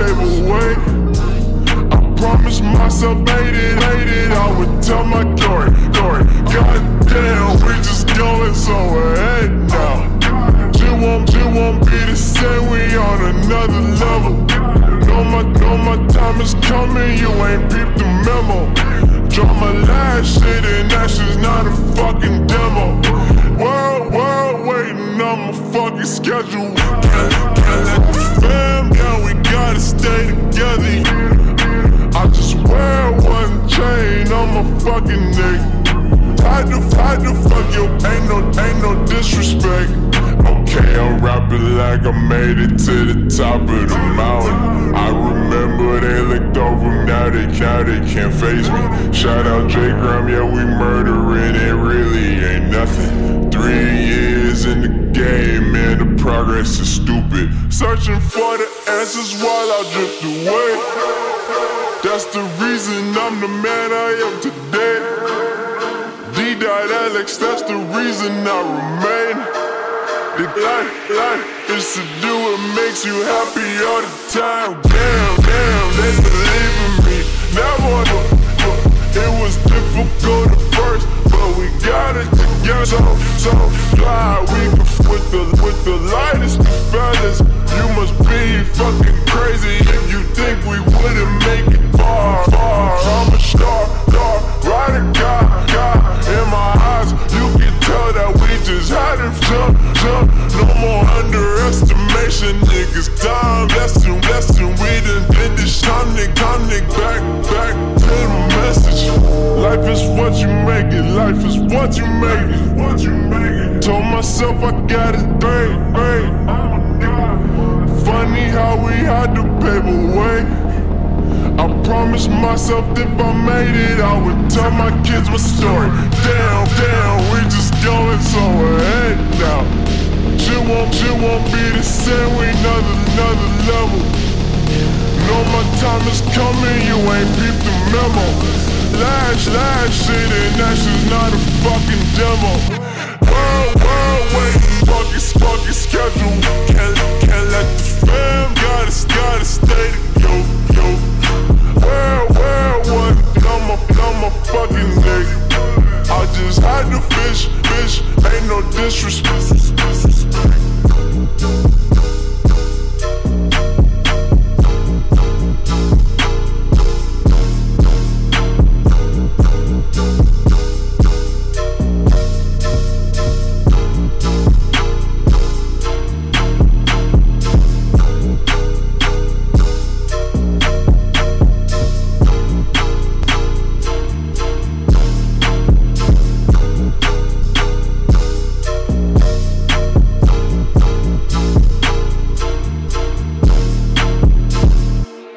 pave a way. I promised myself, made it, I would tell my story. Goddamn, we just going so ahead now. She won't be the same, we on another level. Know my time is coming, you ain't peeped the memo. Drop my last shit and that shit's not a fucking demo. World waiting on my fucking schedule. Can't let the fam down, we gotta stay together. I just wear one chain on my fucking neck. Hide the fuck you, ain't no disrespect. Okay, I'm rapping like I made it to the top of the mountain. I remember they looked over me, now they can't face me. Shout out J Gram, yeah, we murdering, it really ain't nothing. 3 years in the game, man, the progress is stupid. Searching for the answers while I drift away. That's the reason I'm the man I am today. D.Alex, that's the reason I remain. Life is to do what makes you happy all the time. Damn, they believe in me. Never knew it was difficult at first, but we got it together. So fly, we can with the lightest of feathers. You must be fucking crazy if you think we wouldn't make it far. I'm a star, ride a guy in my eyes. You can tell that we just had him jump. No more underestimation, niggas. Time lesson. We done did this. Time back to the message. Life is what you make it. Life is what you make it. Told myself I got it great. Funny how we had to pave a way. I promised myself if I made it, I would tell my kids my story. Damn, we just going so ahead now. She won't be the same, we another level. Know my time is coming, you ain't peeped the memo. Last shit and that shit's not a fucking demo. World waiting, fucking schedule. Can't let the fam, gotta stay together. Where one on my fucking neck. I just had to fish, ain't no disrespect.